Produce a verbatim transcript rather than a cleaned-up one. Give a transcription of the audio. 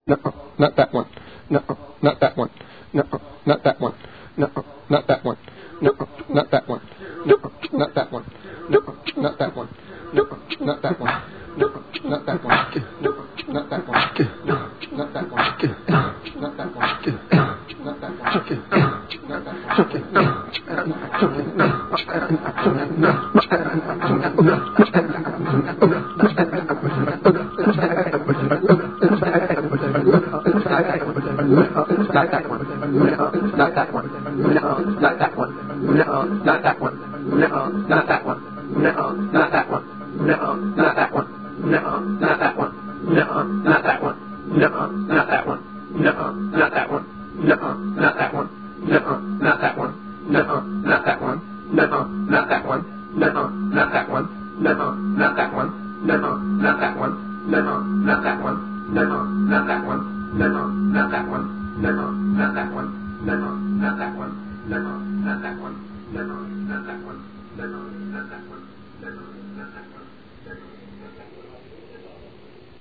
No, not that one. No, not that one. No, not that one. No, not that one. No, not that one. No, not that one. No, not that one. No, not that one. No, not that one. No, not that one. No, not that one. No, not that one. Not that one. Not that one.